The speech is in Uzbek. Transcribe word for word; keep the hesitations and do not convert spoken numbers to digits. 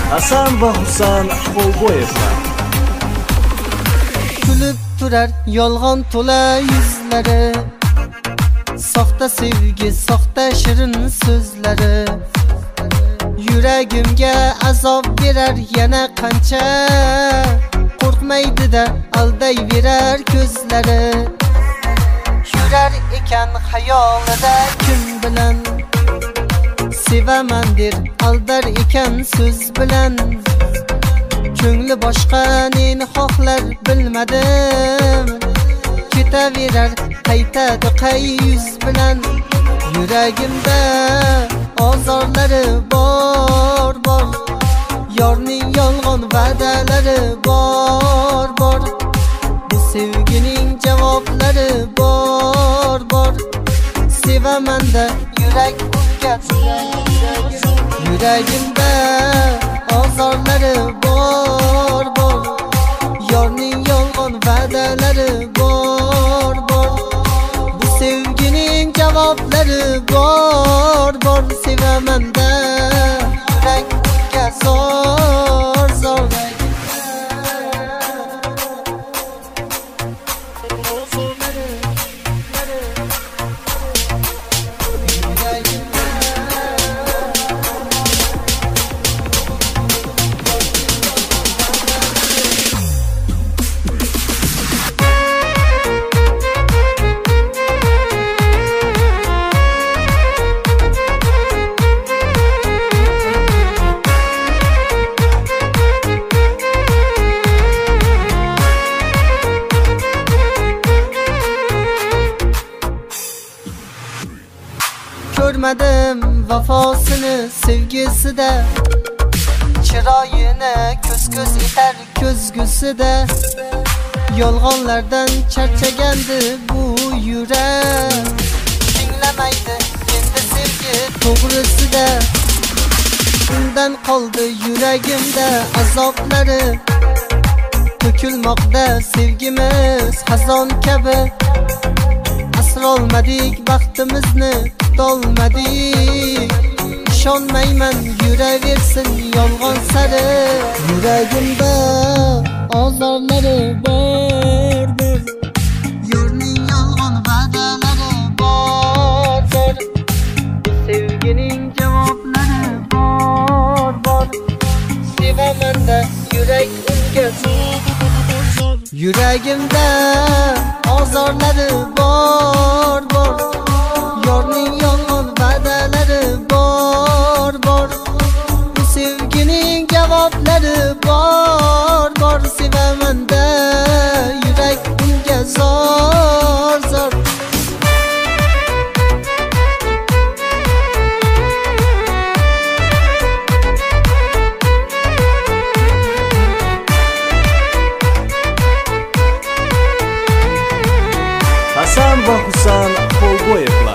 Hasan va Husan Qo'lboyevlar. Kulib turar yolg'on to'la yuzlari, soxta sevgi, soxta shirin so'zlari. Yuragimga azob berar yana qancha, qo'rqmaydi-da aldayverar ko'zlari. Yurar ekan xayolida kim bilan, sevaman der aldar ekan so'z bilan. Ko'ngli boshqa neni xohlar bilmadim, ketaverar qaytadi qay yuz bilan. Yuragimda ozorlari bor bor, yorning yolg'on va'dalari bor bor. Bu sevgining javoblari bor bor. Sevaman-da yurak unga, yuragimda ozorlari bor bor, yorning yolg'on va'dalari bor bor. Bu sevgining javoblari bor bor. Sevaman-da yurak unga zor zor. Ko'rmadim vafosini sevgisida, chiroyini ko'z-ko'z etar ko'zgusida. Yolg'onlardan charchagandi bu yurak, tinglamaydi endi sevgi to'g'risida. Undan qoldi yuragimda azoblari, to'kilmoqda sevgimiz xazon kabi. Asrolmadik baxtimizni, tutolmadik. İshonmayman yuraversin yolg'on sari. Yuragimda ozorlari bor bor, yorning yolg'on va'dalari bor bor. Sevgining javoblari bor bor. Sevaman-da yurak unga zor. Yuragimda ozorlari bor bor, yorning yolg'on va'dalari bor bor. Bu sevgining javoblari bor bor. Sevaman-da yurak unga zor zor. Hasan va Husan Qo'lboyevlar.